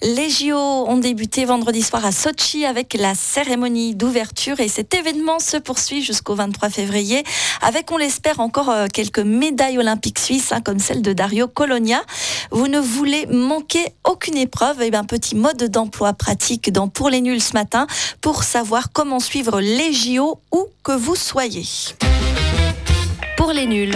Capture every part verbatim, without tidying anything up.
Les J O ont débuté vendredi soir à Sotchi avec la cérémonie d'ouverture et cet événement se poursuit jusqu'au vingt-trois février avec, on l'espère, encore quelques médailles olympiques suisses hein, comme celle de Dario Colonia. Vous ne voulez manquer aucune épreuve, et bien petit mode d'emploi pratique dans Pour les nuls ce matin pour savoir comment suivre les J O où que vous soyez. Pour les nuls.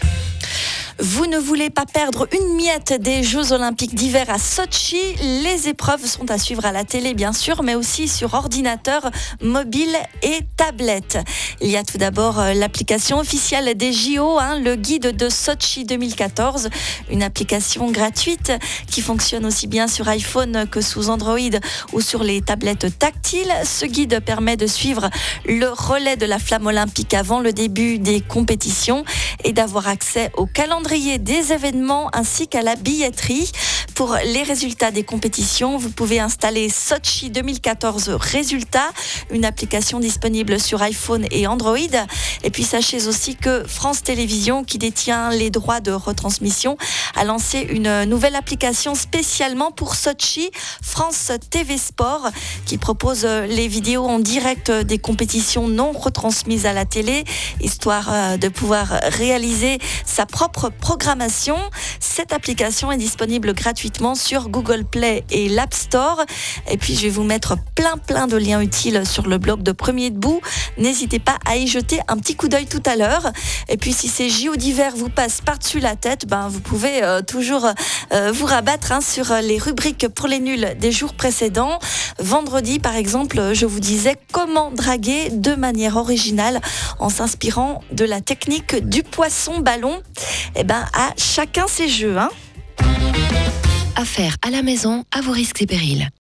Vous ne voulez pas perdre une miette des Jeux Olympiques d'hiver à Sotchi. Les épreuves sont à suivre à la télé, bien sûr, mais aussi sur ordinateur, mobile et tablette. Il y a tout d'abord l'application officielle des J O, hein, le guide de Sotchi deux mille quatorze, une application gratuite qui fonctionne aussi bien sur iPhone que sous Android ou sur les tablettes tactiles. Ce guide permet de suivre le relais de la flamme olympique avant le début des compétitions et d'avoir accès au calendrier des événements ainsi qu'à la billetterie. Pour les résultats des compétitions, vous pouvez installer Sotchi deux mille quatorze Résultats, une application disponible sur iPhone et Android. Et puis sachez aussi que France Télévisions, qui détient les droits de retransmission, a lancé une nouvelle application spécialement pour Sotchi, France T V Sport, qui propose les vidéos en direct des compétitions non retransmises à la télé, histoire de pouvoir réaliser sa propre programmation. Cette application est disponible gratuitement sur Google Play et l'App Store. Et puis, je vais vous mettre plein, plein de liens utiles sur le blog de Premier Debout. N'hésitez pas à y jeter un petit coup d'œil tout à l'heure. Et puis, si ces J O d'hiver vous passent par-dessus la tête, ben, vous pouvez euh, toujours euh, vous rabattre hein, sur les rubriques Pour les nuls des jours précédents. Vendredi, par exemple, je vous disais comment draguer de manière originale en s'inspirant de la technique du poisson-ballon. Eh ben, à chacun ses jeux, hein. Affaires à la maison, à vos risques et périls.